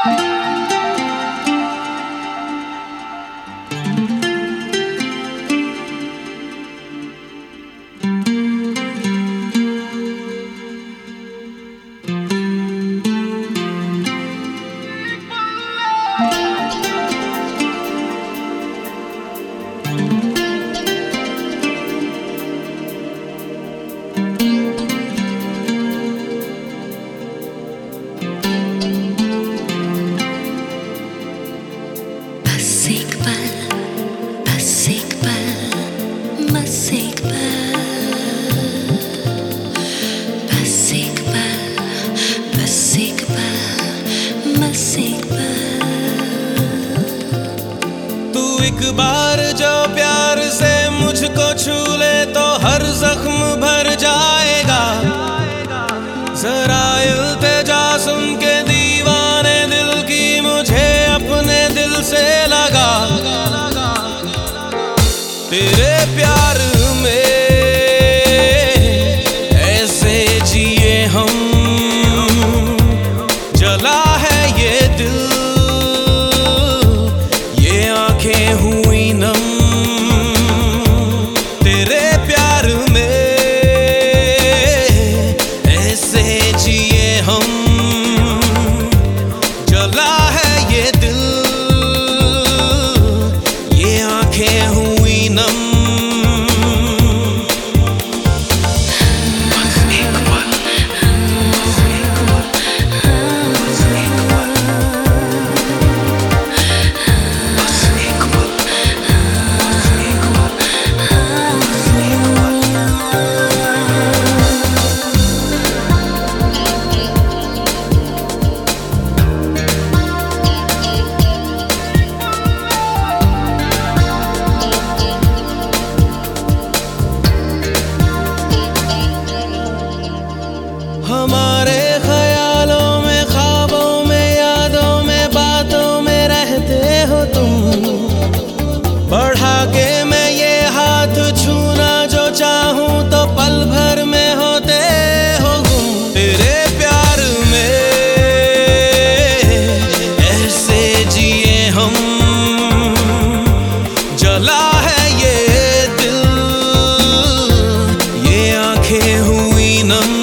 एक बार जो प्यार से मुझको छू ले तो हर जख्म भर जाएगा। जरा इल्तिजा सुन के दीवाने दिल की मुझे अपने दिल से लगा। तेरे प्यार में ऐसे जिए हम, जला है ये दिल, ये आंखें हुई नम। तेरे प्यार में ऐसे जिए हम, जला है ये दिल, ये आंखें हुई नम। हमारे ख्यालों में, ख्वाबों में, यादों में, बातों में रहते हो तुम। बढ़ा के मैं ये हाथ छूना जो चाहूं तो पल भर में होते हो गुम। तेरे प्यार में ऐसे जिए हम, जला है ये दिल, ये आंखें हुई नम।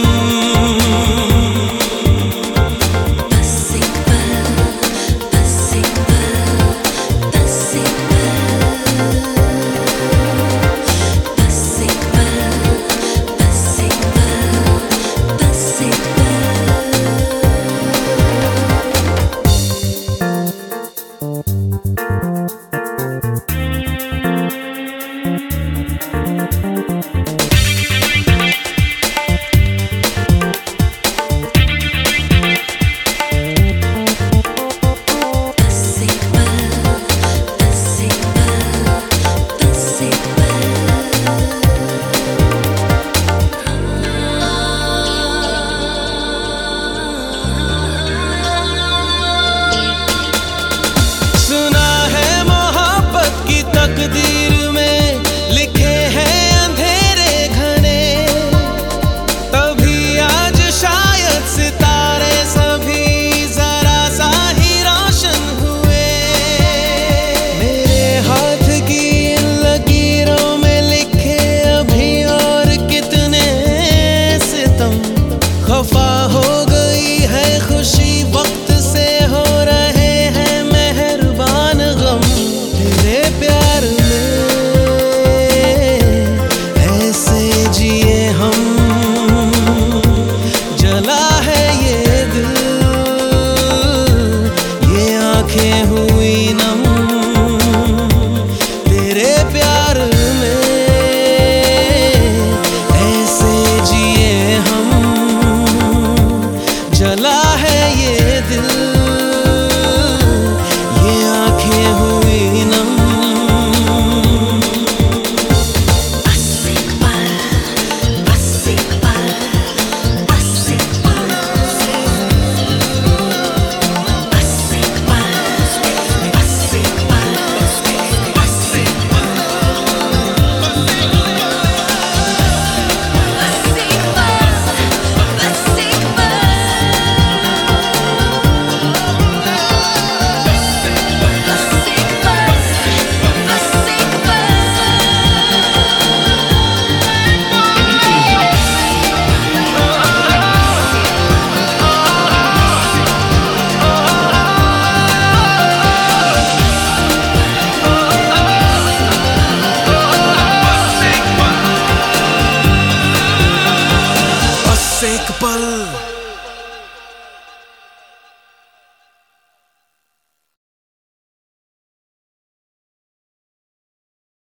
तकदीर में लिखे हैं अंधेरे घने, तभी आज शायद सितारे सभी जरा सा ही रोशन हुए। मेरे हाथ की इन लकीरों में लिखे अभी और कितने सितम। खफा हो गई है खुशी, वक्त से हो रहे हैं मेहरबान गम। तेरे प्यार जला है ये दिल, ये आंखें हुई नम। तेरे प्यार में ऐसे जिए हम, जला है ये दिल, ये आंखें हुई नम। एक पल